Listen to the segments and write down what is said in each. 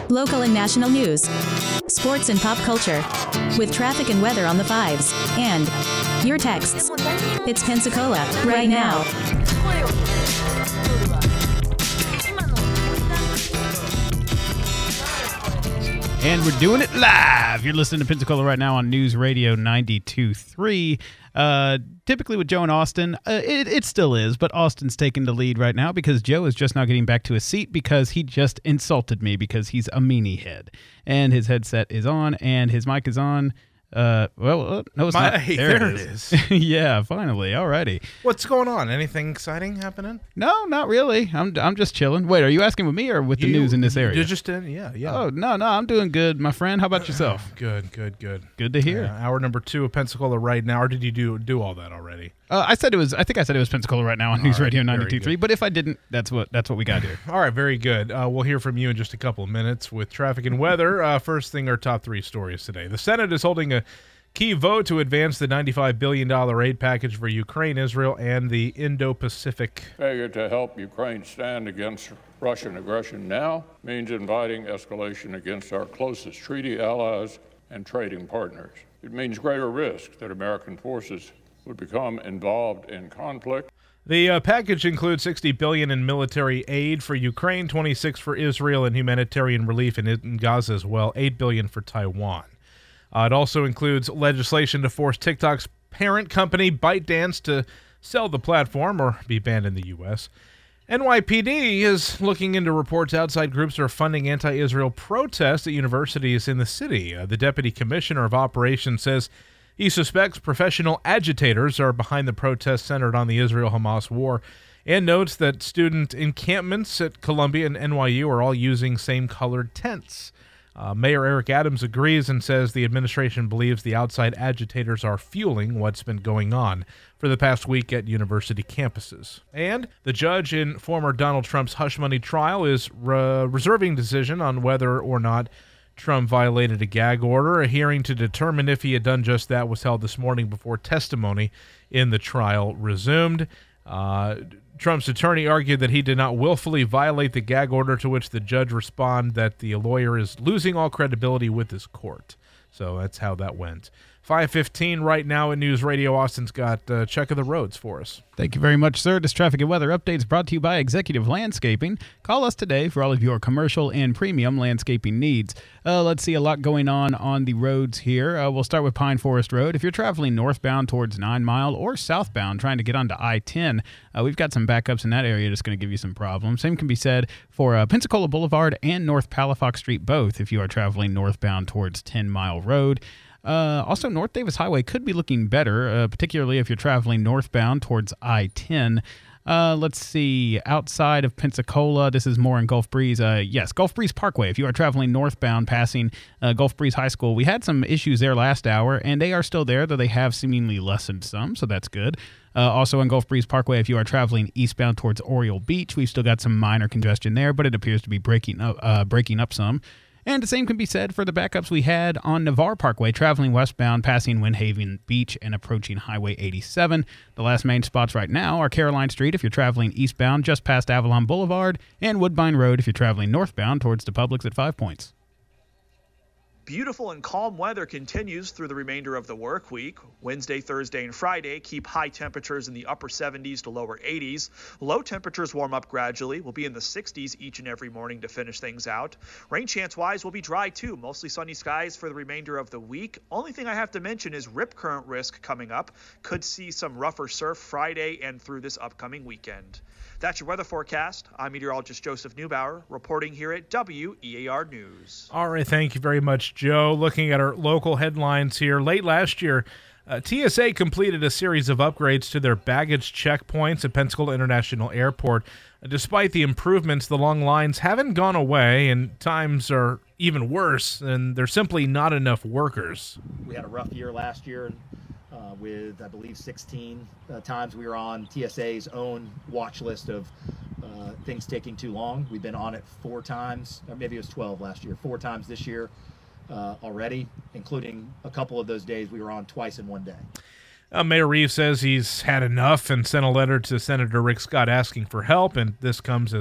local and national news, sports and pop culture, with traffic and weather on the fives, and your texts. It's Pensacola, right now. And we're doing it live. You're listening to Pensacola right now on News Radio 92.3. Typically with Joe and Austin, it still is, but Austin's taking the lead right now because Joe is just now getting back to his seat because he just insulted me because he's a meanie head. And his headset is on and his mic is on. No, it's not. Hey, there it is. Yeah, finally. Alrighty. What's going on? Anything exciting happening? No, not really. I'm just chilling. Wait, are you asking with me or with the news in this area? You're just in, yeah. Oh, no, I'm doing good, my friend. How about yourself? Good. Good to hear. Hour number 2 of Pensacola right now, or did you do all that already? I think I said it was Pensacola right now on News Radio 92.3, but if I didn't, that's what we got here. All right, very good. We'll hear from you in just a couple of minutes with traffic and weather. First thing, our top 3 stories today. The Senate is holding a key vote to advance the $95 billion aid package for Ukraine, Israel, and the Indo-Pacific. Failure to help Ukraine stand against Russian aggression now means inviting escalation against our closest treaty allies and trading partners. It means greater risk that American forces would become involved in conflict. The package includes $60 billion in military aid for Ukraine, $26 for Israel, and humanitarian relief in Gaza as well, $8 billion for Taiwan. It also includes legislation to force TikTok's parent company, ByteDance, to sell the platform or be banned in the U.S. NYPD is looking into reports outside groups are funding anti-Israel protests at universities in the city. The deputy commissioner of operations says he suspects professional agitators are behind the protests centered on the Israel-Hamas war and notes that student encampments at Columbia and NYU are all using same-colored tents. Mayor Eric Adams agrees and says the administration believes the outside agitators are fueling what's been going on for the past week at university campuses. And the judge in former Donald Trump's hush money trial is reserving decision on whether or not Trump violated a gag order. A hearing to determine if he had done just that was held this morning before testimony in the trial resumed. Trump's attorney argued that he did not willfully violate the gag order, to which the judge responded that the lawyer is losing all credibility with his court. So that's how that went. 5:15 right now in News Radio. Austin's got check of the roads for us. Thank you very much, sir. This traffic and weather update is brought to you by Executive Landscaping. Call us today for all of your commercial and premium landscaping needs. Let's see, a lot going on the roads here. We'll start with Pine Forest Road. If you're traveling northbound towards 9 Mile or southbound trying to get onto I-10, we've got some backups in that area that's going to give you some problems. Same can be said for Pensacola Boulevard and North Palafox Street both if you are traveling northbound towards 10 Mile Road. Also, North Davis Highway could be looking better, particularly if you're traveling northbound towards I-10. Let's see, outside of Pensacola, this is more in Gulf Breeze. Yes, Gulf Breeze Parkway. If you are traveling northbound passing Gulf Breeze High School, we had some issues there last hour, and they are still there, though they have seemingly lessened some, so that's good. Also on Gulf Breeze Parkway, if you are traveling eastbound towards Oriole Beach, we've still got some minor congestion there, but it appears to be breaking up some. And the same can be said for the backups we had on Navarre Parkway, traveling westbound, passing Windhaven Beach and approaching Highway 87. The last main spots right now are Caroline Street if you're traveling eastbound just past Avalon Boulevard, and Woodbine Road if you're traveling northbound towards the Publix at 5 Points. Beautiful and calm weather continues through the remainder of the work week. Wednesday, Thursday, and Friday keep high temperatures in the upper 70s to lower 80s. Low temperatures warm up gradually. We'll be in the 60s each and every morning to finish things out. Rain chance-wise will be dry too. Mostly sunny skies for the remainder of the week. Only thing I have to mention is rip current risk coming up. Could see some rougher surf Friday and through this upcoming weekend. That's your weather forecast. I'm meteorologist Joseph Neubauer, reporting here at WEAR News. All right, thank you very much, Joe. Looking at our local headlines here, late last year, TSA completed a series of upgrades to their baggage checkpoints at Pensacola International Airport. Despite the improvements, the long lines haven't gone away, and times are even worse, and there's simply not enough workers. We had a rough year last year. With, I believe, 16 times we were on TSA's own watch list of things taking too long. We've been on it 4 times, or maybe it was 12 last year, 4 times this year already, including a couple of those days we were on twice in one day. Mayor Reeves says he's had enough and sent a letter to Senator Rick Scott asking for help, and this comes as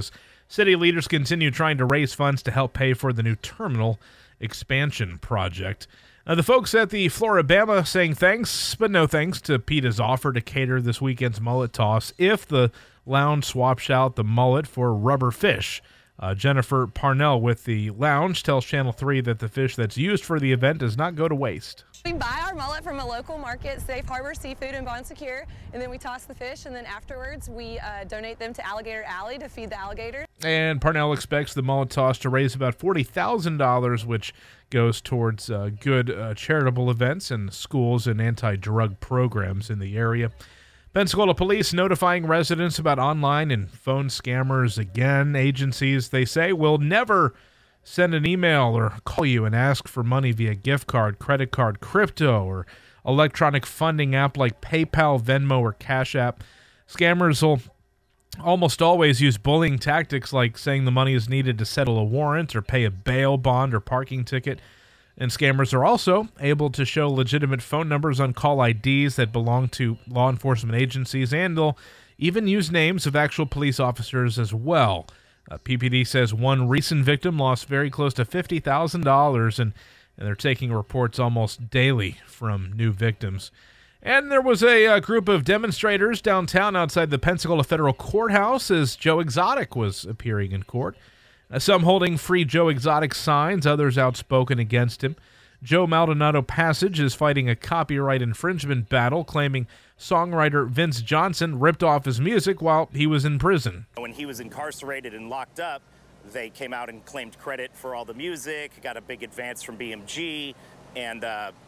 City leaders continue trying to raise funds to help pay for the new terminal expansion project. The folks at the Floribama saying thanks, but no thanks to PETA's offer to cater this weekend's mullet toss if the lounge swaps out the mullet for rubber fish. Jennifer Parnell with the lounge tells Channel 3 that the fish that's used for the event does not go to waste. We buy our mullet from a local market, Safe Harbor Seafood in Bon Secours, and then we toss the fish, and then afterwards we donate them to Alligator Alley to feed the alligators. And Parnell expects the mullet toss to raise about $40,000, which goes towards good charitable events and schools and anti-drug programs in the area. Pensacola police notifying residents about online and phone scammers again. Agencies, they say, will never send an email or call you and ask for money via gift card, credit card, crypto, or electronic funding app like PayPal, Venmo, or Cash App. Scammers will almost always use bullying tactics like saying the money is needed to settle a warrant or pay a bail bond or parking ticket. And scammers are also able to show legitimate phone numbers on call IDs that belong to law enforcement agencies, and they'll even use names of actual police officers as well. PPD says one recent victim lost very close to $50,000, and they're taking reports almost daily from new victims. And there was a group of demonstrators downtown outside the Pensacola Federal Courthouse as Joe Exotic was appearing in court. Some holding Free Joe Exotic signs, others outspoken against him. Joe Maldonado Passage is fighting a copyright infringement battle, claiming songwriter Vince Johnson ripped off his music while he was in prison. When he was incarcerated and locked up, they came out and claimed credit for all the music, got a big advance from BMG, and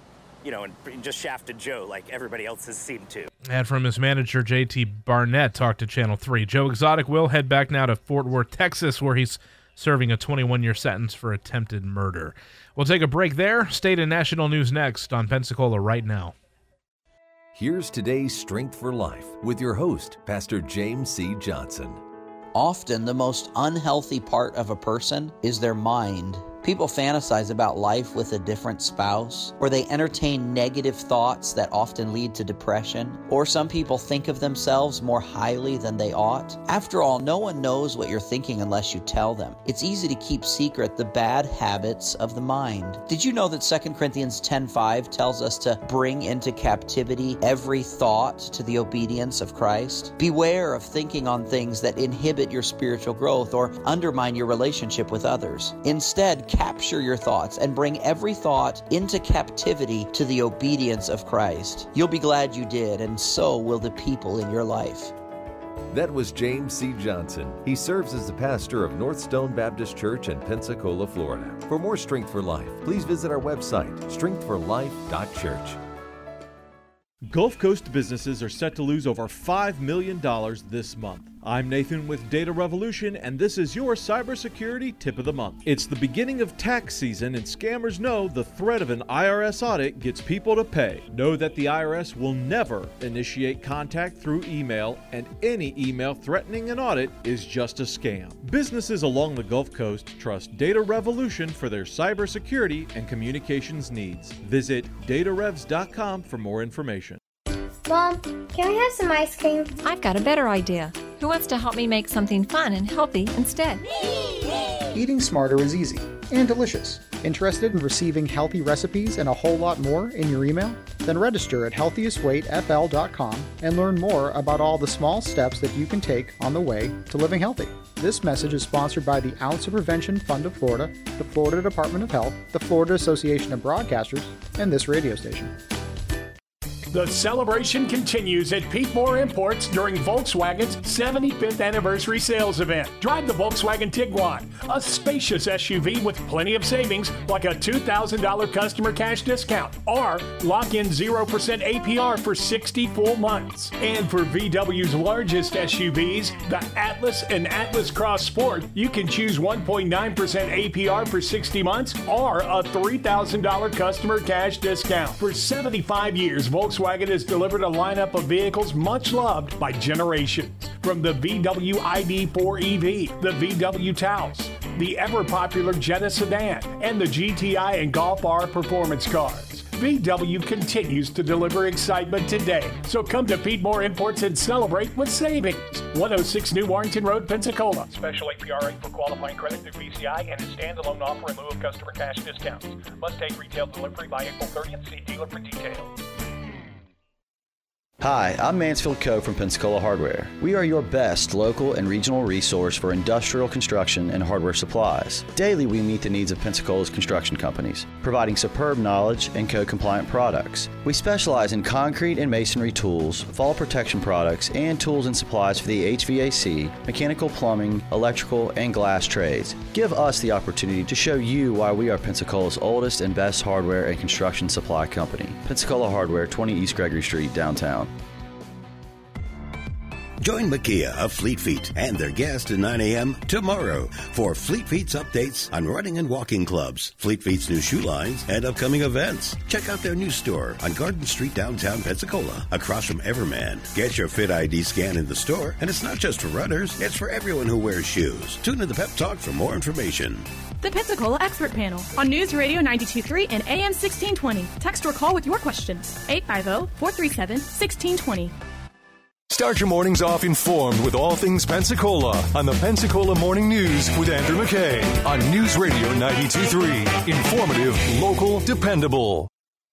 just shafted Joe like everybody else has seemed to. And from his manager, JT Barnett, talked to Channel 3. Joe Exotic will head back now to Fort Worth, Texas, where he's serving a 21-year sentence for attempted murder. We'll take a break there. State and national news next on Pensacola Right Now. Here's today's Strength for Life with your host, Pastor James C. Johnson. Often the most unhealthy part of a person is their mind. People fantasize about life with a different spouse, or they entertain negative thoughts that often lead to depression, or some people think of themselves more highly than they ought. After all, no one knows what you're thinking unless you tell them. It's easy to keep secret the bad habits of the mind. Did you know that 2 Corinthians 10:5 tells us to bring into captivity every thought to the obedience of Christ? Beware of thinking on things that inhibit your spiritual growth or undermine your relationship with others. Instead, capture your thoughts and bring every thought into captivity to the obedience of Christ. You'll be glad you did, and so will the people in your life. That was James C. Johnson. He serves as the pastor of North Stone Baptist Church in Pensacola, Florida. For more Strength for Life, please visit our website, strengthforlife.church. Gulf Coast businesses are set to lose over $5 million this month. I'm Nathan with Data Revolution, and this is your cybersecurity tip of the month. It's the beginning of tax season, and scammers know the threat of an IRS audit gets people to pay. Know that the IRS will never initiate contact through email, and any email threatening an audit is just a scam. Businesses along the Gulf Coast trust Data Revolution for their cybersecurity and communications needs. Visit datarevs.com for more information. Mom, can we have some ice cream? I've got a better idea. Who wants to help me make something fun and healthy instead? Eating smarter is easy and delicious. Interested in receiving healthy recipes and a whole lot more in your email? Then register at healthiestweightfl.com and learn more about all the small steps that you can take on the way to living healthy. This message is sponsored by the Ounce of Prevention Fund of Florida, the Florida Department of Health, the Florida Association of Broadcasters, and this radio station. The celebration continues at Pete Moore Imports during Volkswagen's 75th anniversary sales event. Drive the Volkswagen Tiguan, a spacious SUV with plenty of savings like a $2,000 customer cash discount, or lock in 0% APR for 60 full months. And for VW's largest SUVs, the Atlas and Atlas Cross Sport, you can choose 1.9% APR for 60 months or a $3,000 customer cash discount. For 75 years, Volkswagen has delivered a lineup of vehicles much loved by generations. From the VW ID4 EV, the VW Taos, the ever-popular Jetta sedan, and the GTI and Golf R performance cars. VW continues to deliver excitement today. So come to Pete Moore Imports and celebrate with savings. 106 New Warrington Road, Pensacola. Special APR rate for qualifying credit through BCI and a standalone offer in lieu of customer cash discounts. Must take retail delivery by April 30th. See dealer for details. Hi, I'm Mansfield Coe from Pensacola Hardware. We are your best local and regional resource for industrial construction and hardware supplies. Daily, we meet the needs of Pensacola's construction companies, providing superb knowledge and code-compliant products. We specialize in concrete and masonry tools, fall protection products, and tools and supplies for the HVAC, mechanical plumbing, electrical, and glass trades. Give us the opportunity to show you why we are Pensacola's oldest and best hardware and construction supply company. Pensacola Hardware, 20 East Gregory Street, downtown. Join Makia of Fleet Feet and their guest at 9 a.m. tomorrow for Fleet Feet's updates on running and walking clubs, Fleet Feet's new shoe lines, and upcoming events. Check out their new store on Garden Street, downtown Pensacola, across from Everman. Get your Fit ID scan in the store, and it's not just for runners, it's for everyone who wears shoes. Tune in to Pep Talk for more information. The Pensacola Expert Panel on News Radio 92.3 and AM 1620. Text or call with your questions. 850-437-1620. Start your mornings off informed with all things Pensacola on the Pensacola Morning News with Andrew McKay on News Radio 92.3. Informative, local, dependable.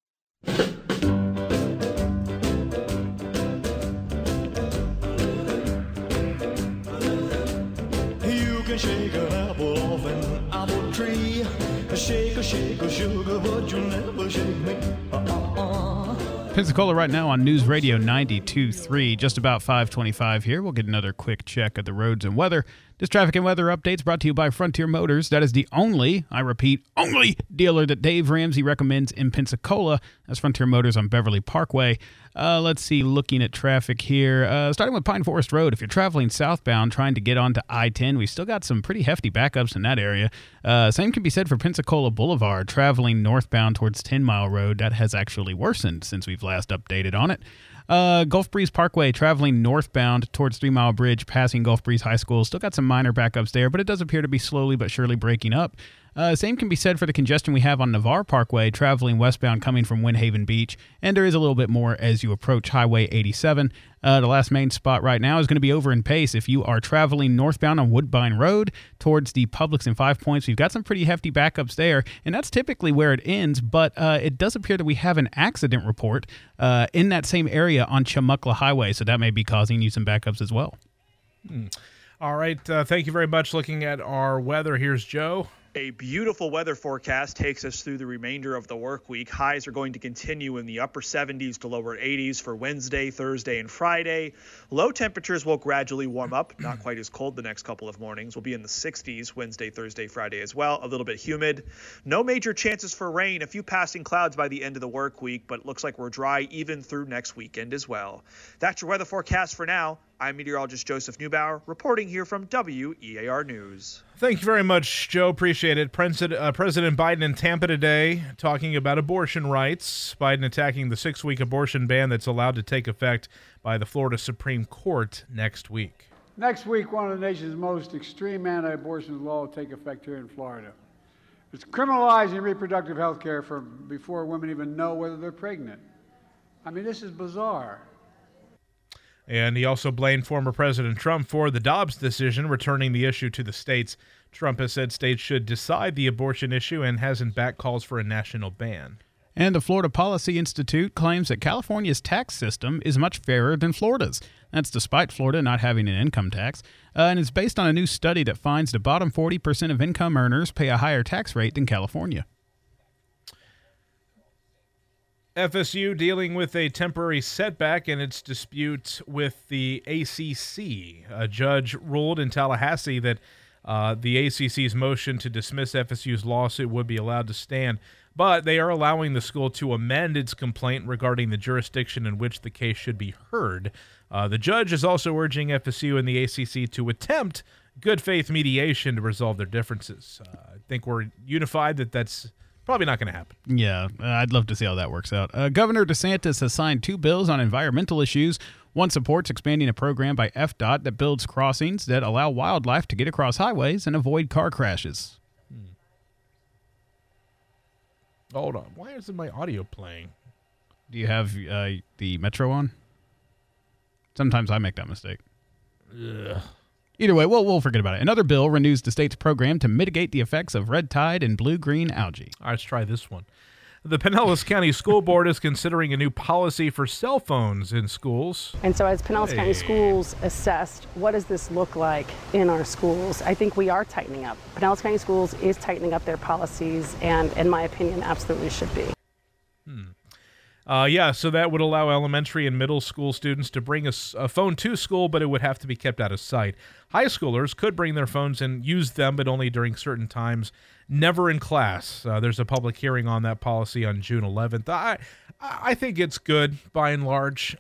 You can shake an apple off an apple tree. Shake a sugar, but you'll never shake me. Pensacola right now on News Radio 92.3, just about 5:25 here. We'll get another quick check of the roads and weather. This traffic and weather update's brought to you by Frontier Motors. That is the only, I repeat, only dealer that Dave Ramsey recommends in Pensacola. That's Frontier Motors on Beverly Parkway. Let's see, looking at traffic here. Starting with Pine Forest Road, if you're traveling southbound trying to get onto I-10, we've still got some pretty hefty backups in that area. Same can be said for Pensacola Boulevard, traveling northbound towards 10 Mile Road. That has actually worsened since we've last updated on it. Gulf Breeze Parkway, traveling northbound towards 3 Mile Bridge, passing Gulf Breeze High School. Still got some minor backups there, but it does appear to be slowly but surely breaking up. Same can be said for the congestion we have on Navarre Parkway, traveling westbound coming from Windhaven Beach, and there is a little bit more as you approach Highway 87. The last main spot right now is going to be over in Pace. If you are traveling northbound on Woodbine Road towards the Publix and 5 Points, we've got some pretty hefty backups there, and that's typically where it ends, but it does appear that we have an accident report in that same area on Chumuckla Highway, so that may be causing you some backups as well. All right, thank you very much. Looking at our weather, here's Joe. A beautiful weather forecast takes us through the remainder of the work week. Highs are going to continue in the upper 70s to lower 80s for Wednesday, Thursday, and Friday. Low temperatures will gradually warm up. Not quite as cold the next couple of mornings. We'll be in the 60s Wednesday, Thursday, Friday as well. A little bit humid. No major chances for rain. A few passing clouds by the end of the work week, but it looks like we're dry even through next weekend as well. That's your weather forecast for now. I'm meteorologist Joseph Neubauer, reporting here from WEAR News. Thank you very much, Joe. Appreciate it. President Biden in Tampa today talking about abortion rights. Biden attacking the 6-week abortion ban that's allowed to take effect by the Florida Supreme Court next week. Next week, one of the nation's most extreme anti-abortion laws will take effect here in Florida. It's criminalizing reproductive health care before women even know whether they're pregnant. I mean, this is bizarre. And he also blamed former President Trump for the Dobbs decision, returning the issue to the states. Trump has said states should decide the abortion issue and hasn't backed calls for a national ban. And the Florida Policy Institute claims that California's tax system is much fairer than Florida's. That's despite Florida not having an income tax. And it's based on a new study that finds the bottom 40% of income earners pay a higher tax rate than California. FSU dealing with a temporary setback in its dispute with the ACC. A judge ruled in Tallahassee that the ACC's motion to dismiss FSU's lawsuit would be allowed to stand, but they are allowing the school to amend its complaint regarding the jurisdiction in which the case should be heard. The judge is also urging FSU and the ACC to attempt good faith mediation to resolve their differences. I think we're unified that that's probably not going to happen. Yeah, I'd love to see how that works out. Governor DeSantis has signed 2 bills on environmental issues. One supports expanding a program by FDOT that builds crossings that allow wildlife to get across highways and avoid car crashes. Hold on. Why isn't my audio playing? Do you have the Metro on? Sometimes I make that mistake. Ugh. Either way, we'll forget about it. Another bill renews the state's program to mitigate the effects of red tide and blue-green algae. All right, let's try this one. The Pinellas County School Board is considering a new policy for cell phones in schools. And so as Pinellas County Schools assessed, what does this look like in our schools? I think we are tightening up. Pinellas County Schools is tightening up their policies and, in my opinion, absolutely should be. So that would allow elementary and middle school students to bring a phone to school, but it would have to be kept out of sight. High schoolers could bring their phones and use them, but only during certain times, never in class. There's a public hearing on that policy on June 11th. I think it's good by and large.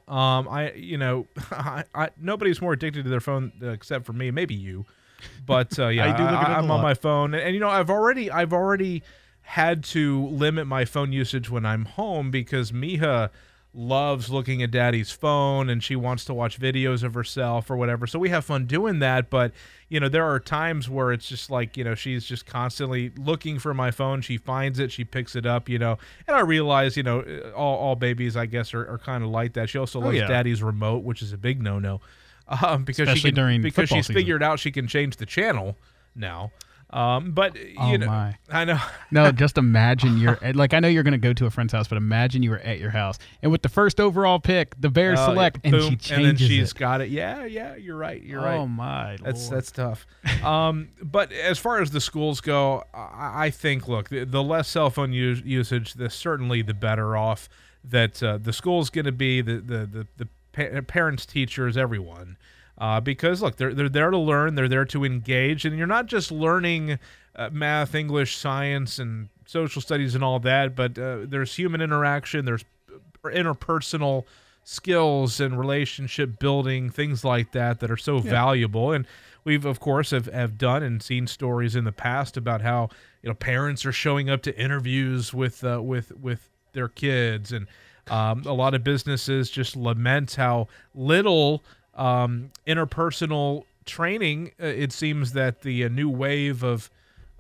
Nobody's more addicted to their phone except for me, maybe you. But I'm on my phone, and I've already had to limit my phone usage when I'm home because Miha loves looking at Daddy's phone and she wants to watch videos of herself or whatever. So we have fun doing that, but there are times where it's just like, she's just constantly looking for my phone. She finds it, she picks it up, and I realize, all babies, I guess, are kind of like that. She also likes Daddy's remote, which is a big no-no, because she's figured out she can change the channel now. I know. No, just imagine I know you're going to go to a friend's house, but imagine you were at your house and with the first overall pick, the Bears select, and she changes and then she's got it. Yeah, you're right. Oh my Lord. That's tough. But as far as the schools go, I think, look, the less cell phone usage, certainly the better off that the school's going to be, the parents, teachers, everyone. Because, look, they're there to learn, they're there to engage, and you're not just learning math, English, science, and social studies and all that, but there's human interaction, there's interpersonal skills and relationship building, things like that are so valuable. And we've, of course, have done and seen stories in the past about how parents are showing up to interviews with their kids, and a lot of businesses just lament how little interpersonal training. It seems that the new wave of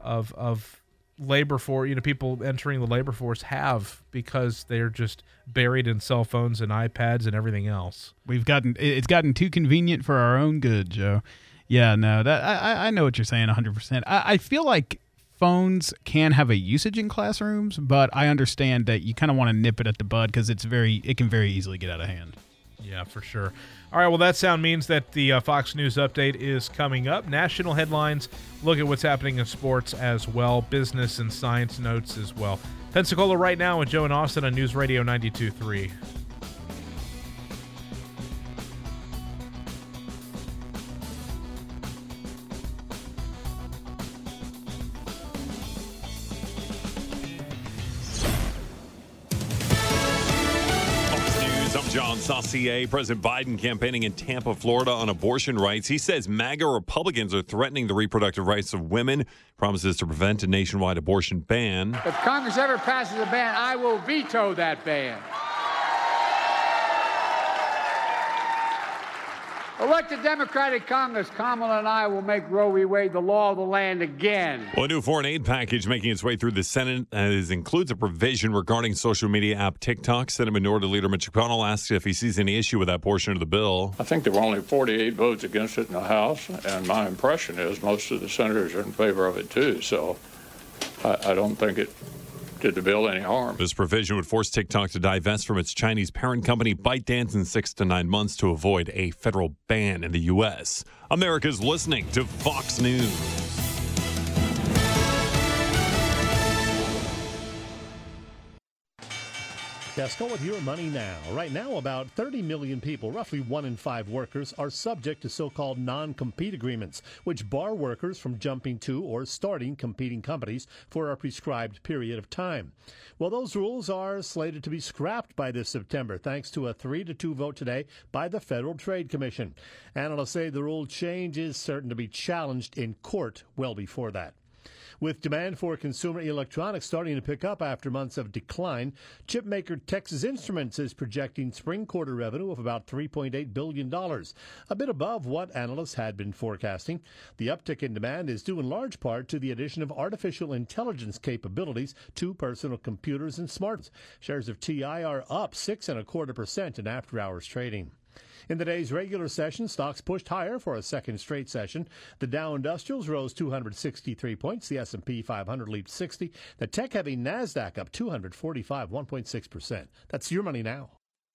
labor force, people entering the labor force have, because they're just buried in cell phones and iPads and everything else. It's gotten too convenient for our own good, Joe. Yeah, no, that I know what you're saying 100%. I feel like phones can have a usage in classrooms, but I understand that you kind of want to nip it at the bud because it can very easily get out of hand. Yeah, for sure. All right, well, that sound means that the Fox News update is coming up. National headlines, look at what's happening in sports as well, business and science notes as well. Pensacola right now with Joe and Austin on News Radio 92.3. John Saucier. President Biden campaigning in Tampa, Florida on abortion rights. He says MAGA Republicans are threatening the reproductive rights of women, promises to prevent a nationwide abortion ban. If Congress ever passes a ban, I will veto that ban. Elect a Democratic Congress, Kamala and I will make Roe v. Wade the law of the land again. Well, a new foreign aid package making its way through the Senate includes a provision regarding social media app TikTok. Senate Minority Leader Mitch McConnell asked if he sees any issue with that portion of the bill. I think there were only 48 votes against it in the House, and my impression is most of the senators are in favor of it too, so I don't think it did the bill any harm. This provision would force TikTok to divest from its Chinese parent company ByteDance in 6 to 9 months to avoid a federal ban in the U.S. America's listening to Fox News. Gascon with your money now. Right now, about 30 million people, roughly 1 in 5 workers, are subject to so-called non-compete agreements, which bar workers from jumping to or starting competing companies for a prescribed period of time. Well, those rules are slated to be scrapped by this September, thanks to a 3-2 vote today by the Federal Trade Commission. Analysts say the rule change is certain to be challenged in court well before that. With demand for consumer electronics starting to pick up after months of decline, chip maker Texas Instruments is projecting spring quarter revenue of about $3.8 billion, a bit above what analysts had been forecasting. The uptick in demand is due in large part to the addition of artificial intelligence capabilities to personal computers and smartphones. Shares of TI are up 6.25% in after-hours trading. In the day's regular session, stocks pushed higher for a second straight session. The Dow Industrials rose 263 points. The S&P 500 leaped 60. The tech-heavy NASDAQ up 245, 1.6%. That's your money now.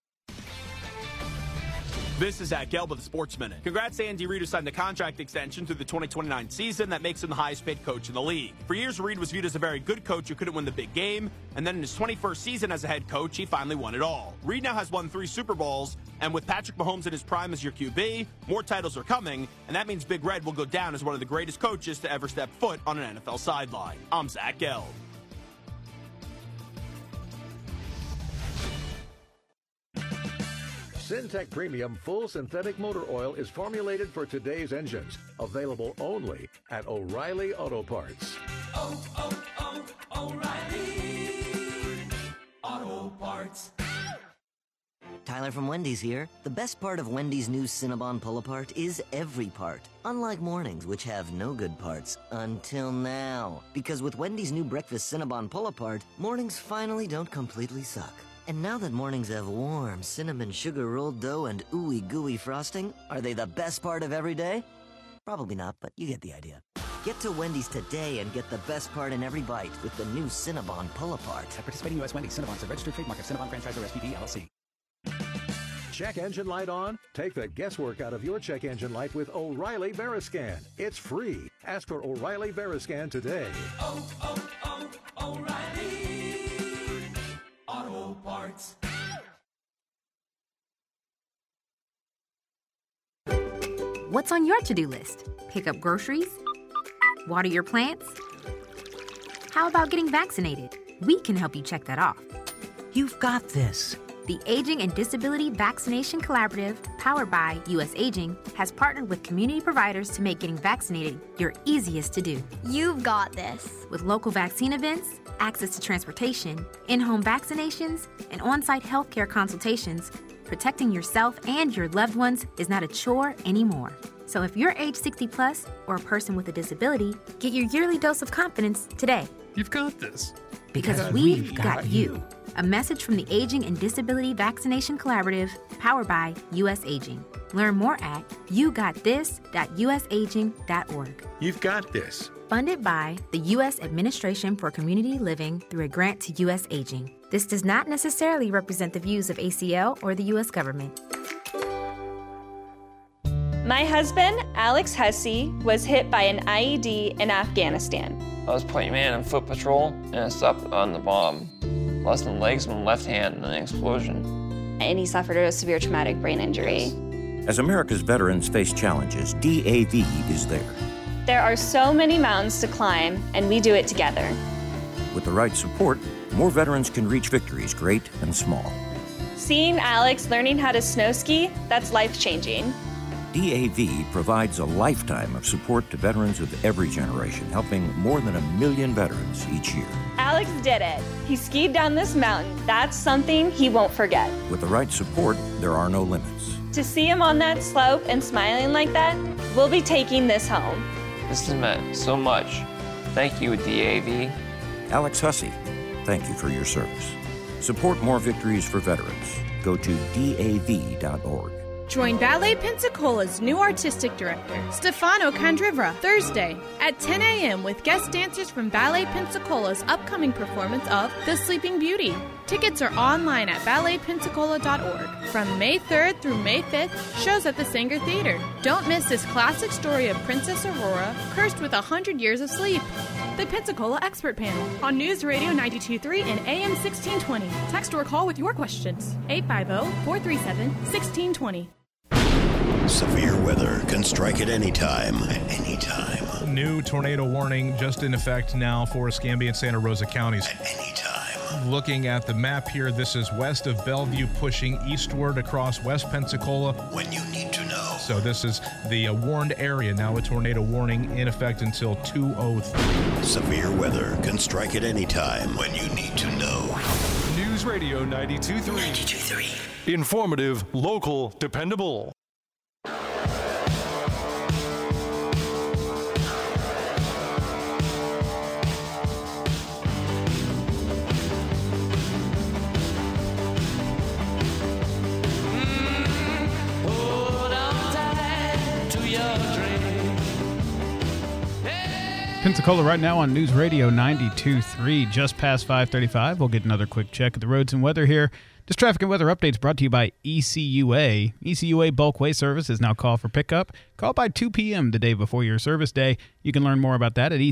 This is Zach Gelb with the Sports Minute. Congrats to Andy Reid, who signed the contract extension through the 2029 season that makes him the highest-paid coach in the league. For years, Reid was viewed as a very good coach who couldn't win the big game, and then in his 21st season as a head coach, he finally won it all. Reid now has won 3 Super Bowls, and with Patrick Mahomes in his prime as your QB, more titles are coming, and that means Big Red will go down as one of the greatest coaches to ever step foot on an NFL sideline. I'm Zach Gelb. Syntec Premium Full Synthetic Motor Oil is formulated for today's engines. Available only at O'Reilly Auto Parts. O'Reilly Auto Parts. Tyler from Wendy's here. The best part of Wendy's new Cinnabon Pull-Apart is every part. Unlike mornings, which have no good parts. Until now. Because with Wendy's new Breakfast Cinnabon Pull-Apart, mornings finally don't completely suck. And now that mornings have warm cinnamon sugar rolled dough and ooey gooey frosting, are they the best part of every day? Probably not, but you get the idea. Get to Wendy's today and get the best part in every bite with the new Cinnabon Pull-Apart. At participating U.S. Wendy's, Cinnabon is a registered trademark of Cinnabon Franchise or SPV, LLC. Check engine light on? Take the guesswork out of your check engine light with O'Reilly Veriscan. It's free. Ask for O'Reilly Veriscan today. O'Reilly Auto Parts. What's on your to-do list? Pick up groceries? Water your plants? How about getting vaccinated? We can help you check that off. You've got this. The Aging and Disability Vaccination Collaborative, powered by U.S. Aging, has partnered with community providers to make getting vaccinated your easiest to do. You've got this. With local vaccine events, access to transportation, in-home vaccinations, and on-site healthcare consultations, protecting yourself and your loved ones is not a chore anymore. So if you're age 60 plus or a person with a disability, get your yearly dose of confidence today. You've got this. Because we've got you. A message from the Aging and Disability Vaccination Collaborative, powered by U.S. Aging. Learn more at yougotthis.usaging.org. You've got this. Funded by the U.S. Administration for Community Living through a grant to U.S. Aging. This does not necessarily represent the views of ACL or the U.S. government. My husband, Alex Hussey, was hit by an IED in Afghanistan. I was point man in foot patrol, and I stopped on the bomb. Lost my legs and my left hand in an explosion. And he suffered a severe traumatic brain injury. As America's veterans face challenges, DAV is there. There are so many mountains to climb, and we do it together. With the right support, more veterans can reach victories, great and small. Seeing Alex learning how to snow ski, that's life-changing. DAV provides a lifetime of support to veterans of every generation, helping more than 1 million veterans each year. Alex did it. He skied down this mountain. That's something he won't forget. With the right support, there are no limits. To see him on that slope and smiling like that, we'll be taking this home. This has meant so much. Thank you, DAV. Alex Hussey, thank you for your service. Support more victories for veterans. Go to DAV.org. Join Ballet Pensacola's new artistic director, Stefano Candrivra, Thursday at 10 a.m. with guest dancers from Ballet Pensacola's upcoming performance of The Sleeping Beauty. Tickets are online at balletpensacola.org. From May 3rd through May 5th, shows at the Sanger Theater. Don't miss this classic story of Princess Aurora, cursed with 100 years of sleep. The Pensacola Expert Panel on News Radio 92.3 and AM 1620. Text or call with your questions. 850-437-1620. Severe weather can strike at any time. New tornado warning just in effect now for Escambia and Santa Rosa counties. At any time. Looking at the map here, this is west of Bellevue, pushing eastward across West Pensacola. When you need to know. So this is the warned area. Now a tornado warning in effect until 2:03. Severe weather can strike at any time when you need to know. News Radio 92.3. Informative, local, dependable. Pensacola right now on News Radio 92.3, just past 5:35. We'll get another quick check at the roads and weather here. Just traffic and weather updates brought to you by ECUA. ECUA bulk waste service is now called for pickup. Call by 2 p.m. the day before your service day. You can learn more about that at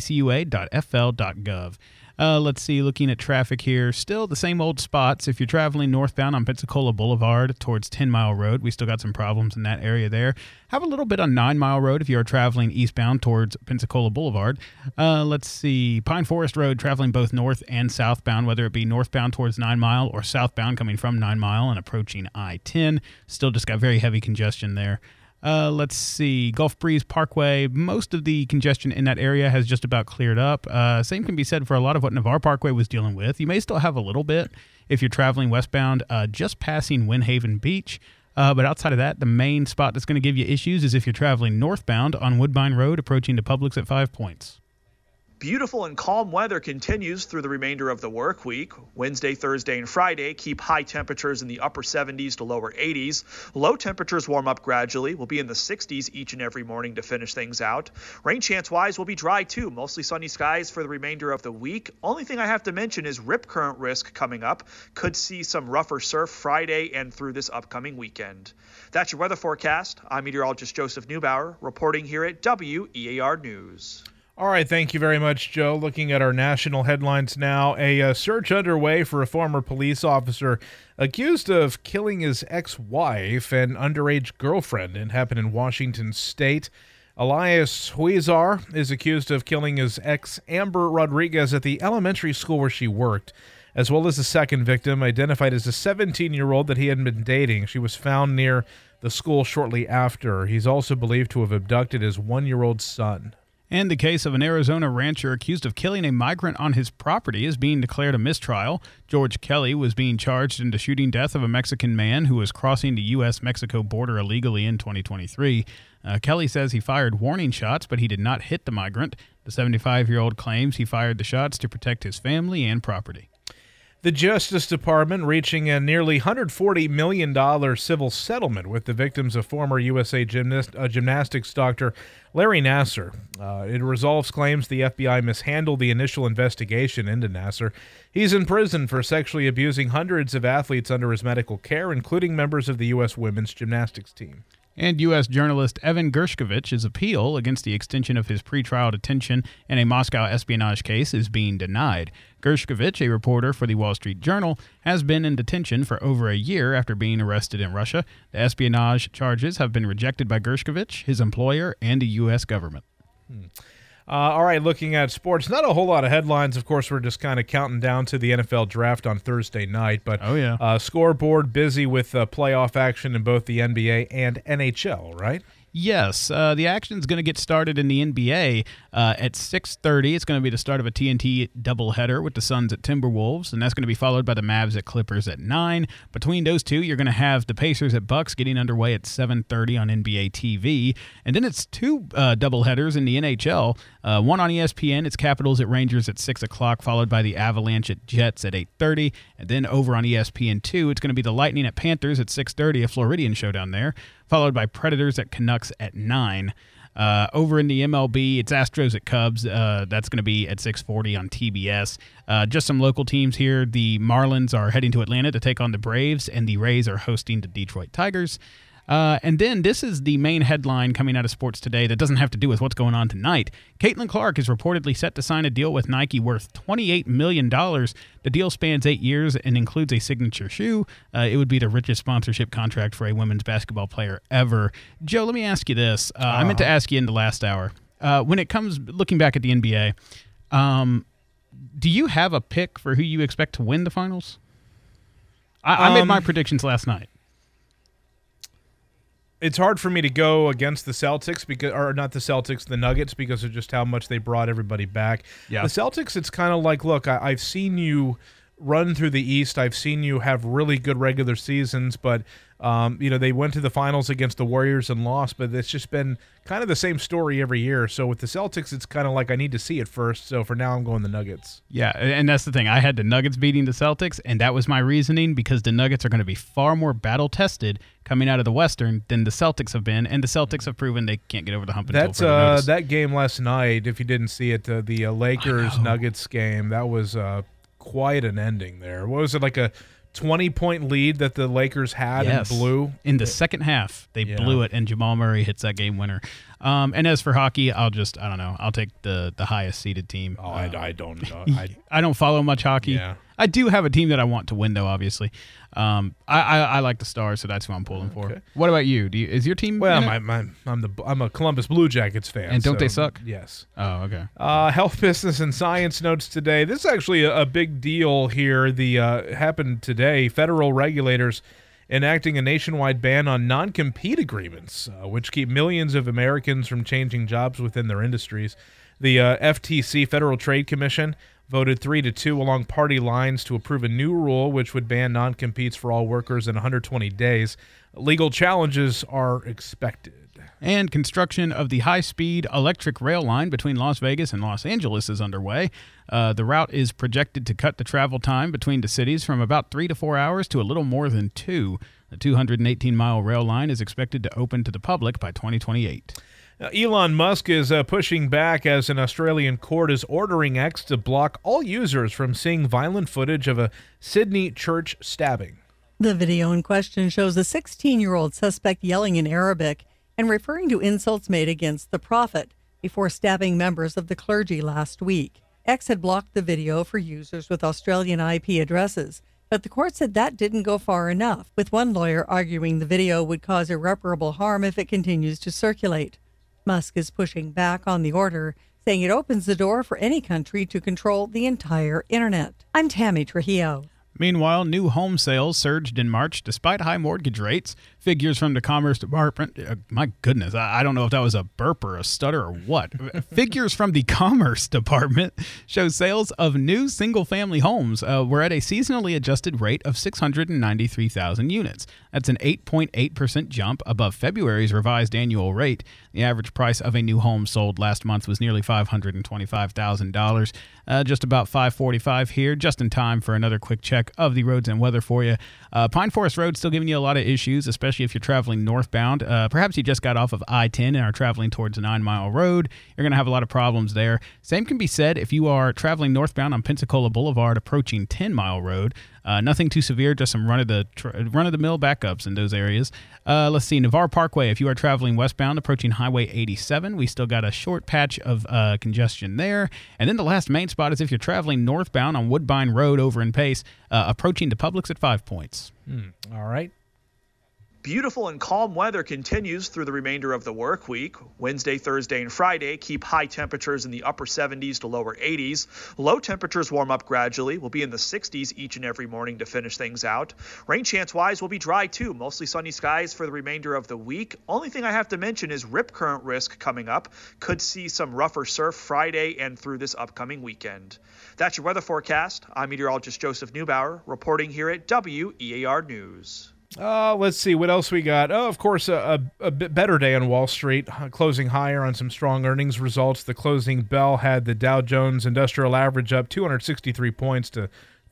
ecua.fl.gov. Let's see, looking at traffic here, still the same old spots. If you're traveling northbound on Pensacola Boulevard towards 10 Mile Road, we still got some problems in that area there. Have a little bit on 9 Mile Road if you're traveling eastbound towards Pensacola Boulevard. Let's see, Pine Forest Road, traveling both north and southbound, whether it be northbound towards 9 Mile or southbound coming from 9 Mile and approaching I-10. Still just got very heavy congestion there. Let's see, Gulf Breeze Parkway, most of the congestion in that area has just about cleared up. Same can be said for a lot of what Navarre Parkway was dealing with. You may still have a little bit if you're traveling westbound, just passing Windhaven Beach. But outside of that, the main spot that's going to give you issues is if you're traveling northbound on Woodbine Road, approaching to Publix at 5 Points. Beautiful and calm weather continues through the remainder of the work week. Wednesday, Thursday, and Friday keep high temperatures in the upper 70s to lower 80s. Low temperatures warm up gradually. We'll be in the 60s each and every morning to finish things out. Rain chance-wise will be dry too. Mostly sunny skies for the remainder of the week. Only thing I have to mention is rip current risk coming up. Could see some rougher surf Friday and through this upcoming weekend. That's your weather forecast. I'm meteorologist Joseph Neubauer reporting here at WEAR News. All right, thank you very much, Joe. Looking at our national headlines now, a search underway for a former police officer accused of killing his ex-wife and underage girlfriend. It happened in Washington State. Elias Huizar is accused of killing his ex, Amber Rodriguez, at the elementary school where she worked, as well as the second victim, identified as a 17-year-old that he had been dating. She was found near the school shortly after. He's also believed to have abducted his 1-year-old son. And the case of an Arizona rancher accused of killing a migrant on his property is being declared a mistrial. George Kelly was being charged in the shooting death of a Mexican man who was crossing the U.S.-Mexico border illegally in 2023. Kelly says he fired warning shots, but he did not hit the migrant. The 75-year-old claims he fired the shots to protect his family and property. The Justice Department reaching a nearly $140 million civil settlement with the victims of former USA gymnastics doctor Larry Nassar. It resolves claims the FBI mishandled the initial investigation into Nassar. He's in prison for sexually abusing hundreds of athletes under his medical care, including members of the U.S. women's gymnastics team. And U.S. journalist Evan Gershkovich's appeal against the extension of his pretrial detention in a Moscow espionage case is being denied. Gershkovich, a reporter for the Wall Street Journal, has been in detention for over a year after being arrested in Russia. The espionage charges have been rejected by Gershkovich, his employer, and the U.S. government. All right, looking at sports, not a whole lot of headlines. Of course, we're just kind of counting down to the NFL draft on Thursday night. But scoreboard busy with playoff action in both the NBA and NHL, right? Yes, the action is going to get started in the NBA at 6:30. It's going to be the start of a TNT doubleheader with the Suns at Timberwolves, and that's going to be followed by the Mavs at Clippers at 9. Between those two, you're going to have the Pacers at Bucks getting underway at 7:30 on NBA TV, and then it's two doubleheaders in the NHL. One on ESPN, it's Capitals at Rangers at 6 o'clock, followed by the Avalanche at Jets at 8:30, and then over on ESPN2, it's going to be the Lightning at Panthers at 6:30, a Floridian showdown there, followed by Predators at Canucks at 9. Over in the MLB, it's Astros at Cubs. That's going to be at 6:40 on TBS. Just some local teams here. The Marlins are heading to Atlanta to take on the Braves, and the Rays are hosting the Detroit Tigers. And then this is the main headline coming out of sports today that doesn't have to do with what's going on tonight. Caitlin Clark is reportedly set to sign a deal with Nike worth $28 million. The deal spans 8 years and includes a signature shoe. It would be the richest sponsorship contract for a women's basketball player ever. Joe, let me ask you this. I meant to ask you in the last hour. When it comes looking back at the NBA, do you have a pick for who you expect to win the finals? I made my predictions last night. It's hard for me to go against the Celtics or not the Celtics, the Nuggets, because of just how much they brought everybody back. Yeah. The Celtics, it's kind of like, look, I've seen you run through the East. I've seen you have really good regular seasons, but they went to the finals against the Warriors and lost, but it's just been kind of the same story every year. So with the Celtics, it's kind of like I need to see it first. So for now, I'm going the Nuggets. Yeah, and that's the thing. I had the Nuggets beating the Celtics, and that was my reasoning because the Nuggets are going to be far more battle-tested coming out of the Western than the Celtics have been, and the Celtics have proven they can't get over the hump until further notice. That game last night, if you didn't see it, the Lakers-Nuggets game, that was quite an ending there. What was it, like a 20-point lead that the Lakers had and blew? In the second half, they blew it, and Jamal Murray hits that game winner. And as for hockey, I'll take the highest seeded team. Oh, I don't know. I don't follow much hockey. Yeah. I do have a team that I want to win, though, obviously. I like the Stars, so that's who I'm pulling for. What about you? Is your team? Well, I'm a Columbus Blue Jackets fan. And don't they suck? Yes. Oh, okay. Health, Business, and Science notes today. This is actually a big deal here. The happened today. Federal regulators enacting a nationwide ban on non-compete agreements, which keep millions of Americans from changing jobs within their industries. The FTC, Federal Trade Commission, voted 3-2 along party lines to approve a new rule which would ban non-competes for all workers in 120 days. Legal challenges are expected. And construction of the high-speed electric rail line between Las Vegas and Los Angeles is underway. The route is projected to cut the travel time between the cities from about 3 to 4 hours to a little more than 2. The 218-mile rail line is expected to open to the public by 2028. Elon Musk is pushing back as an Australian court is ordering X to block all users from seeing violent footage of a Sydney church stabbing. The video in question shows a 16-year-old suspect yelling in Arabic and referring to insults made against the prophet before stabbing members of the clergy last week. X had blocked the video for users with Australian IP addresses, but the court said that didn't go far enough, with one lawyer arguing the video would cause irreparable harm if it continues to circulate. Musk is pushing back on the order, saying it opens the door for any country to control the entire internet. I'm Tammy Trujillo. Meanwhile, new home sales surged in March despite high mortgage rates. Figures from the Commerce Department, my goodness, I don't know if that was a burp or a stutter or what. Figures from the Commerce Department show sales of new single-family homes were at a seasonally adjusted rate of 693,000 units. That's an 8.8% jump above February's revised annual rate. The average price of a new home sold last month was nearly $525,000, just about $545,000 here, just in time for another quick check of the roads and weather for you. Pine Forest Road still giving you a lot of issues, especially if you're traveling northbound. Perhaps you just got off of I-10 and are traveling towards a 9-mile road. You're going to have a lot of problems there. Same can be said if you are traveling northbound on Pensacola Boulevard approaching 10-mile road. Nothing too severe, just some run-of-the-mill backups in those areas. Let's see, Navarre Parkway, if you are traveling westbound approaching Highway 87, we still got a short patch of congestion there. And then the last main spot is if you're traveling northbound on Woodbine Road over in Pace, approaching to Publix at 5 points. All right. Beautiful and calm weather continues through the remainder of the work week. Wednesday, Thursday, and Friday keep high temperatures in the upper 70s to lower 80s. Low temperatures warm up gradually. We'll be in the 60s each and every morning to finish things out. Rain chance-wise will be dry too. Mostly sunny skies for the remainder of the week. Only thing I have to mention is rip current risk coming up. Could see some rougher surf Friday and through this upcoming weekend. That's your weather forecast. I'm meteorologist Joseph Neubauer reporting here at WEAR News. Let's see what else we got. Oh, of course, a bit better day on Wall Street, closing higher on some strong earnings results. The closing bell had the Dow Jones Industrial Average up 263 points to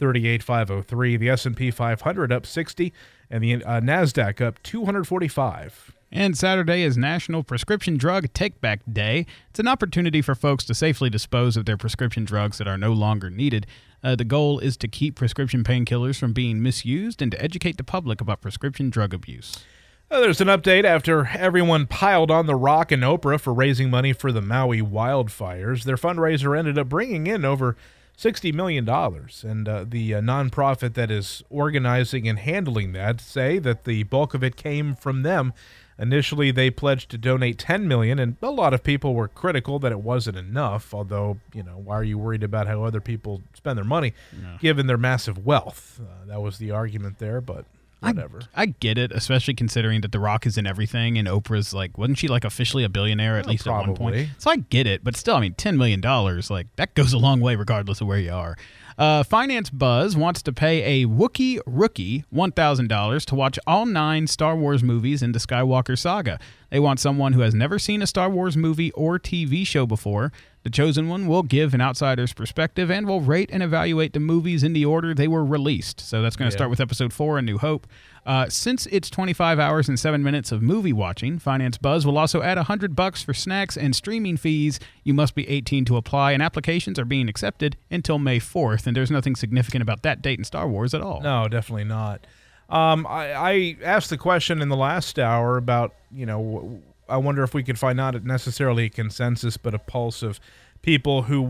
38,503. The S&P 500 up 60, and the NASDAQ up 245. And Saturday is National Prescription Drug Take-Back Day. It's an opportunity for folks to safely dispose of their prescription drugs that are no longer needed. The goal is to keep prescription painkillers from being misused and to educate the public about prescription drug abuse. There's an update after everyone piled on The Rock and Oprah for raising money for the Maui wildfires. Their fundraiser ended up bringing in over $60 million, and the nonprofit that is organizing and handling that say that the bulk of it came from them. Initially, they pledged to donate $10 million, and a lot of people were critical that it wasn't enough, although, why are you worried about how other people spend their money, given their massive wealth? That was the argument there, but whatever. I get it, especially considering that The Rock is in everything, and Oprah's like, wasn't she like officially a billionaire at least probably. at one point? So I get it, but still, I mean, $10 million, like that goes a long way regardless of where you are. Finance Buzz wants to pay a Wookiee rookie $1,000 to watch all 9 Star Wars movies in the Skywalker saga. They want someone who has never seen a Star Wars movie or TV show before. The chosen one will give an outsider's perspective and will rate and evaluate the movies in the order they were released. So that's going to start with Episode 4, A New Hope. Since it's 25 hours and 7 minutes of movie watching, Finance Buzz will also add $100 for snacks and streaming fees. You must be 18 to apply, and applications are being accepted until May 4th, and there's nothing significant about that date in Star Wars at all. No, definitely not. I asked the question in the last hour about, I wonder if we could find not necessarily a consensus, but a pulse of people who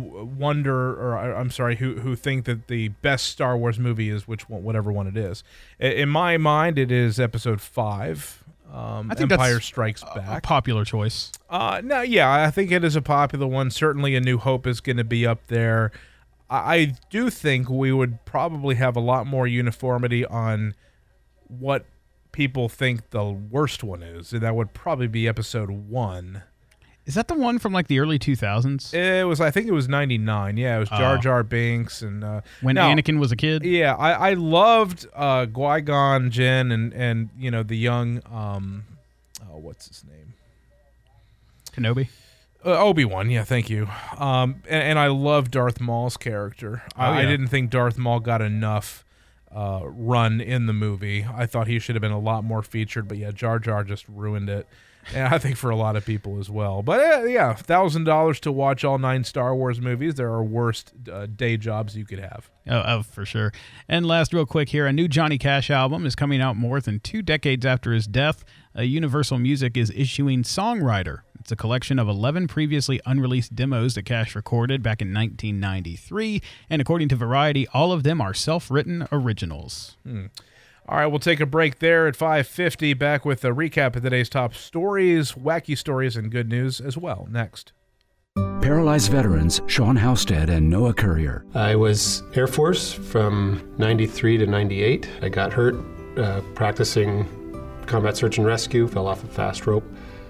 who think that the best Star Wars movie is whatever one it is. In my mind, it is Episode 5. I think Empire Strikes Back. A popular choice. I think it is a popular one. Certainly, A New Hope is going to be up there. I do think we would probably have a lot more uniformity on what people think the worst one is, and that would probably be Episode 1. Is that the one from like the early 2000s? I think it was 99. Yeah, it was Jar Jar Binks and when Anakin was a kid. Yeah, I loved Qui-Gon Jinn and the young what's his name? Kenobi. Obi-Wan, yeah, thank you. And I love Darth Maul's character. I didn't think Darth Maul got enough run in the movie. I thought he should have been a lot more featured, but yeah, Jar Jar just ruined it. And I think for a lot of people as well. But $1,000 to watch all 9 Star Wars movies. There are worse day jobs you could have. Oh, for sure. And last, real quick here, a new Johnny Cash album is coming out more than 2 decades after his death. Universal Music is issuing Songwriter. It's a collection of 11 previously unreleased demos that Cash recorded back in 1993. And according to Variety, all of them are self-written originals. All right, we'll take a break there at 5:50. Back with a recap of today's top stories, wacky stories, and good news as well. Next. Paralyzed veterans Sean Halstead and Noah Courier. I was Air Force from 93 to 98. I got hurt practicing combat search and rescue, fell off a fast rope.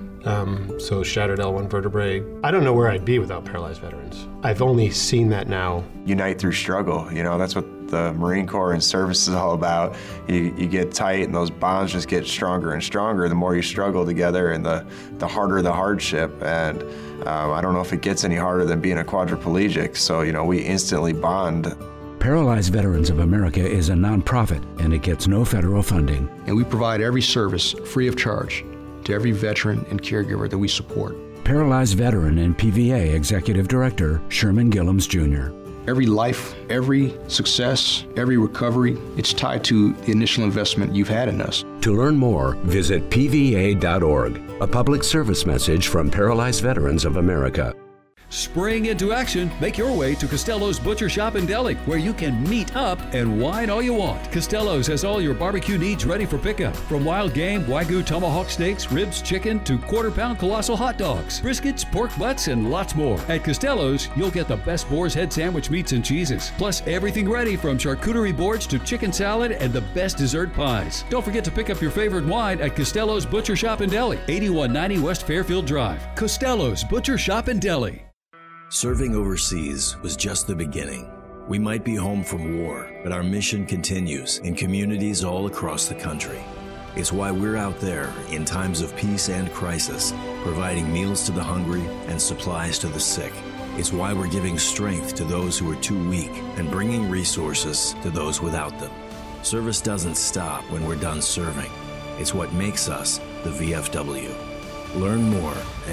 So shattered L1 vertebrae. I don't know where I'd be without paralyzed veterans. I've only seen that now. Unite through struggle. That's what the Marine Corps and service is all about. You get tight and those bonds just get stronger and stronger the more you struggle together, and the harder the hardship. And I don't know if it gets any harder than being a quadriplegic. So, we instantly bond. Paralyzed Veterans of America is a nonprofit, and it gets no federal funding. And we provide every service free of charge to every veteran and caregiver that we support. Paralyzed veteran and PVA Executive Director Sherman Gillums Jr. Every life, every success, every recovery, it's tied to the initial investment you've had in us. To learn more, visit pva.org. A public service message from Paralyzed Veterans of America. Spring into action, make your way to Costello's Butcher Shop in Delhi, where you can meet up and wine all you want. Costello's has all your barbecue needs ready for pickup. From wild game, Wagyu tomahawk steaks, ribs, chicken, to quarter-pound colossal hot dogs, briskets, pork butts, and lots more. At Costello's, you'll get the best boar's head sandwich meats and cheeses, plus everything ready from charcuterie boards to chicken salad and the best dessert pies. Don't forget to pick up your favorite wine at Costello's Butcher Shop in Delhi, 8190 West Fairfield Drive. Costello's Butcher Shop in Delhi. Serving overseas was just the beginning. We might be home from war, but our mission continues in communities all across the country. It's why we're out there in times of peace and crisis, providing meals to the hungry and supplies to the sick. It's why we're giving strength to those who are too weak and bringing resources to those without them. Service doesn't stop when we're done serving. It's what makes us the VFW. Learn more at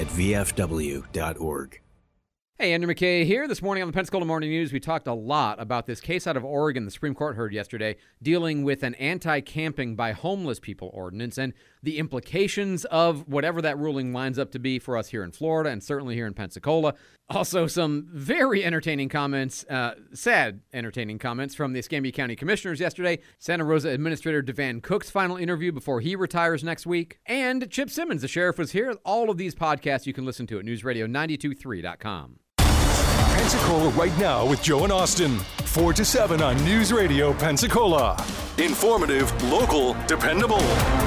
vfw.org. Hey, Andrew McKay here. This morning on the Pensacola Morning News, we talked a lot about this case out of Oregon the Supreme Court heard yesterday dealing with an anti-camping by homeless people ordinance and the implications of whatever that ruling winds up to be for us here in Florida and certainly here in Pensacola. Also, some very entertaining comments, sad entertaining comments from the Escambia County Commissioners yesterday. Santa Rosa Administrator Devan Cook's final interview before he retires next week. And Chip Simmons, the sheriff, was here. All of these podcasts you can listen to at newsradio923.com. Pensacola right now with Joe and Austin. 4 to 7 on News Radio Pensacola. Informative, local, dependable.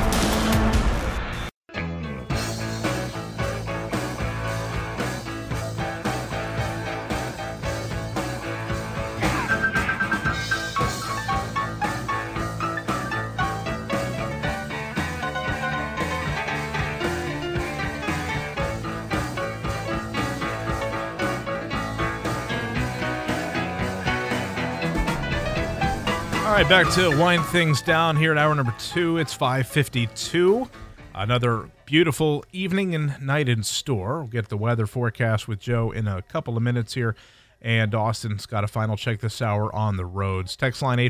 All right, back to wind things down here at hour number 2. It's 5:52. Another beautiful evening and night in store. We'll get the weather forecast with Joe in a couple of minutes here. And Austin's got a final check this hour on the roads. Text line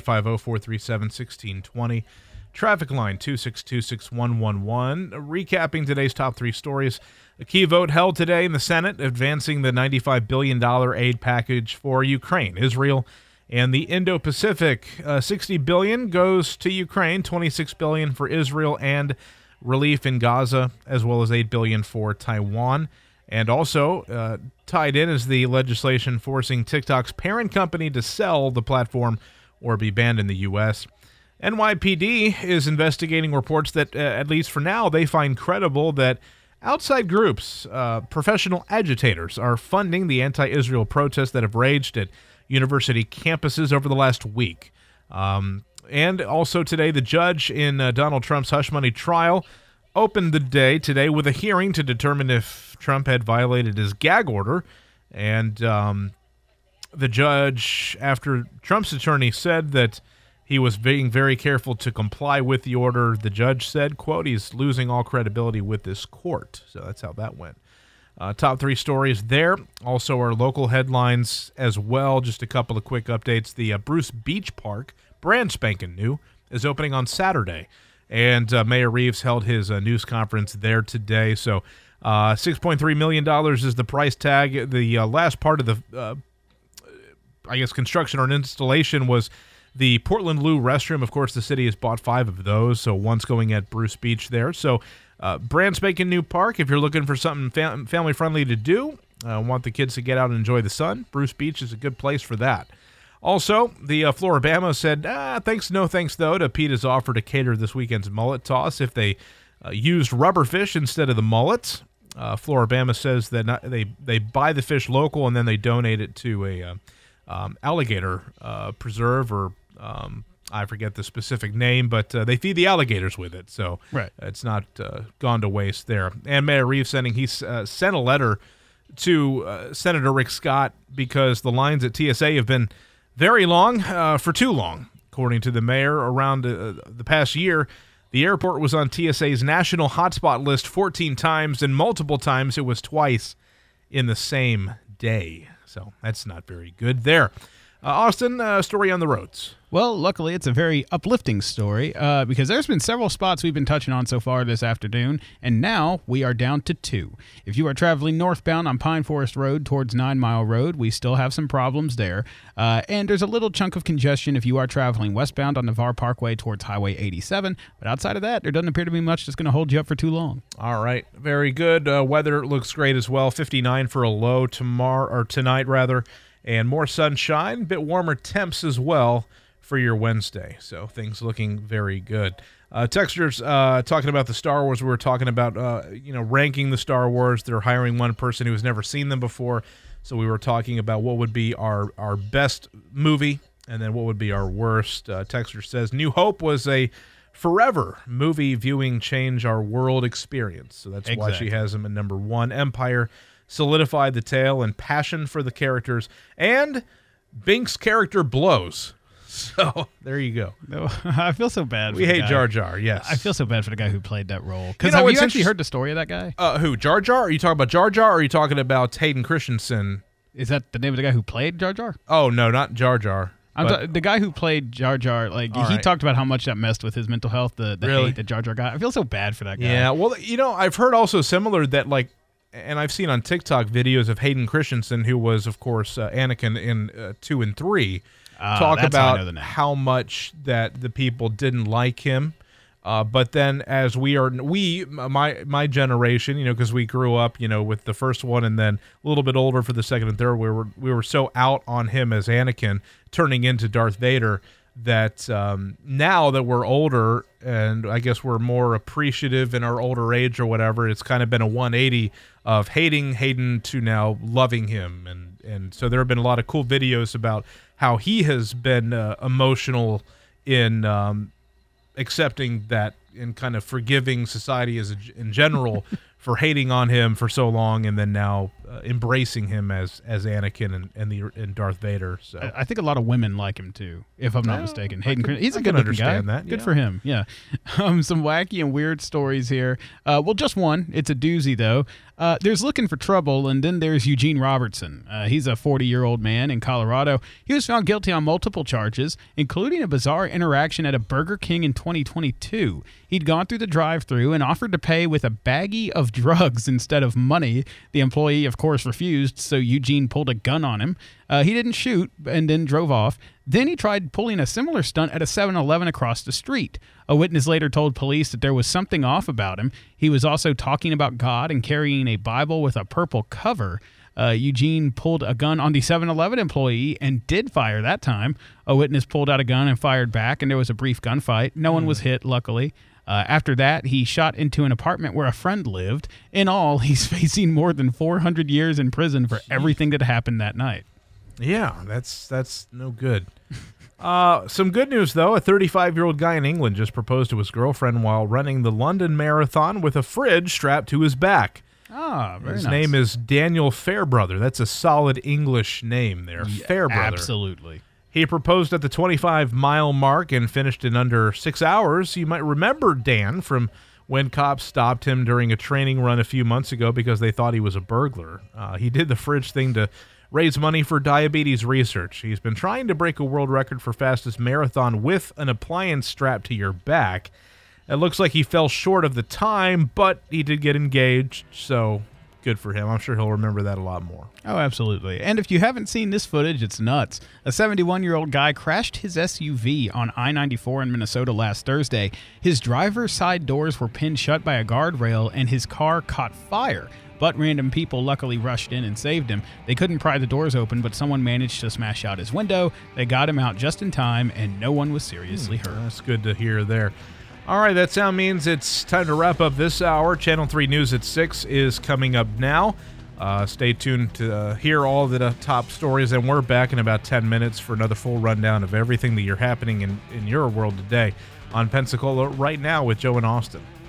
850-437-1620. Traffic line 262-6111. Recapping today's top 3 stories. A key vote held today in the Senate advancing the $95 billion aid package for Ukraine, Israel, and the Indo-Pacific. $60 billion goes to Ukraine, $26 billion for Israel and relief in Gaza, as well as $8 billion for Taiwan. And also tied in is the legislation forcing TikTok's parent company to sell the platform or be banned in the U.S. NYPD is investigating reports that, at least for now, they find credible that outside groups, professional agitators, are funding the anti-Israel protests that have raged at university campuses over the last week. And also today, the judge in Donald Trump's hush money trial opened the day today with a hearing to determine if Trump had violated his gag order. And the judge, after Trump's attorney said that he was being very careful to comply with the order, the judge said, quote, he's losing all credibility with this court. So that's how that went. Top 3 stories there. Also our local headlines as well. Just a couple of quick updates. The Bruce Beach Park, brand spanking new, is opening on Saturday. And Mayor Reeves held his news conference there today. So $6.3 million is the price tag. The last part of the, construction or installation was the Portland Loo restroom. Of course, the city has bought 5 of those. So one's going at Bruce Beach there. So brand spanking new park. If you're looking for something family friendly to do, want the kids to get out and enjoy the sun, Bruce Beach is a good place for that. Also, the Floribama said, thanks, no thanks, though, to PETA's offer to cater this weekend's mullet toss if they used rubber fish instead of the mullets. Floribama says that they buy the fish local and then they donate it to a alligator preserve, or I forget the specific name, but they feed the alligators with it, so right. It's not gone to waste there. And Mayor Reeves sent a letter to Senator Rick Scott because the lines at TSA have been very long, for too long. According to the mayor, around the past year, the airport was on TSA's national hotspot list 14 times, and multiple times it was twice in the same day. So that's not very good there. Austin, story on the roads. Well, luckily, it's a very uplifting story because there's been several spots we've been touching on so far this afternoon, and now we are down to 2. If you are traveling northbound on Pine Forest Road towards 9 Mile Road, we still have some problems there. And there's a little chunk of congestion if you are traveling westbound on Navarre Parkway towards Highway 87. But outside of that, there doesn't appear to be much that's going to hold you up for too long. All right. Very good. Weather looks great as well. 59 for a low tonight, and more sunshine, a bit warmer temps as well for your Wednesday. So things looking very good. Texters talking about the Star Wars. We were talking about, ranking the Star Wars. They're hiring one person who has never seen them before. So we were talking about what would be our best movie and then what would be our worst. Texter says New Hope was a forever movie viewing change our world experience. So that's why she has them at number 1. Empire solidified the tale and passion for the characters, and Bink's character blows. So there you go. No, I feel so bad. We hate Jar Jar. Yes, I feel so bad for the guy who played that role. Because have you actually heard the story of that guy? Who? Jar Jar? Are you talking about Jar Jar? Or are you talking about Hayden Christensen? Is that the name of the guy who played Jar Jar? Oh no, not Jar Jar. The guy who played Jar Jar, he talked about how much that messed with his mental health. The hate that Jar Jar got. I feel so bad for that guy. Yeah. Well, I've heard also similar that and I've seen on TikTok videos of Hayden Christensen, who was, of course, Anakin in 2 and 3, talk about how much that the people didn't like him But then as my generation, because we grew up, with the first one and then a little bit older for the second and third, we were so out on him as Anakin turning into Darth Vader that now that we're older and I guess we're more appreciative in our older age or whatever, it's kind of been a 180 of hating Hayden to now loving him. And so there have been a lot of cool videos about how he has been emotional in accepting that and kind of forgiving society in general for hating on him for so long, and then now embracing him as Anakin and Darth Vader. So I think a lot of women like him too, if I'm not mistaken. Hayden Christensen, he's a good looking guy. That. Good for him. Yeah. Some wacky and weird stories here. Well, just one. It's a doozy though. There's Looking for Trouble, and then there's Eugene Robertson. He's a 40-year-old man in Colorado. He was found guilty on multiple charges, including a bizarre interaction at a Burger King in 2022. He'd gone through the drive-thru and offered to pay with a baggie of drugs instead of money. The employee, of course, refused, so Eugene pulled a gun on him. He didn't shoot and then drove off. Then he tried pulling a similar stunt at a 7-Eleven across the street. A witness later told police that there was something off about him. He was also talking about God and carrying a Bible with a purple cover. Eugene pulled a gun on the 7-Eleven employee and did fire that time. A witness pulled out a gun and fired back, and there was a brief gunfight. No one was hit, luckily. After that, he shot into an apartment where a friend lived. In all, he's facing more than 400 years in prison for everything that happened that night. Yeah, that's no good. Some good news, though. A 35-year-old guy in England just proposed to his girlfriend while running the London Marathon with a fridge strapped to his back. Very His nice. name is Daniel Fairbrother. That's a solid English name there, Fairbrother. Absolutely. He proposed at the 25-mile mark and finished in under 6 hours. You might remember Dan from when cops stopped him during a training run a few months ago because they thought he was a burglar. He did the fridge thing to raise money for diabetes research. He's been trying to break a world record for fastest marathon with an appliance strapped to your back. It looks like he fell short of the time, but he did get engaged, so good for him. I'm sure he'll remember that a lot more. Oh, absolutely. And if you haven't seen this footage, it's nuts. A 71-year-old guy crashed his SUV on I-94 in Minnesota last Thursday. His driver's side doors were pinned shut by a guardrail, and his car caught fire. But random people luckily rushed in and saved him. They couldn't pry the doors open, but someone managed to smash out his window. They got him out just in time, and no one was seriously hurt. That's good to hear there. All right, that sound means it's time to wrap up this hour. Channel 3 News at 6 is coming up now. Stay tuned to hear all the top stories, and we're back in about 10 minutes for another full rundown of everything that you're happening in your world today on Pensacola Right Now with Joe and Austin.